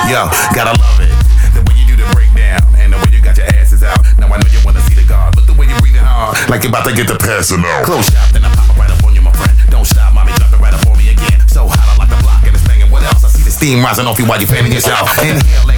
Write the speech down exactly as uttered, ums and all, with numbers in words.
Yo, gotta love it. The way you do the breakdown and the way you got your asses out. Now I know you wanna see the guard. Look the way you breathing hard, like you're about to get the passing out. Close shop, then I pop it right up on you, my friend. Don't stop, mommy, drop it right up on me again. So hot, I like the block and it's banging. What else? I see the steam rising off you while you're fanning yourself. Inhale.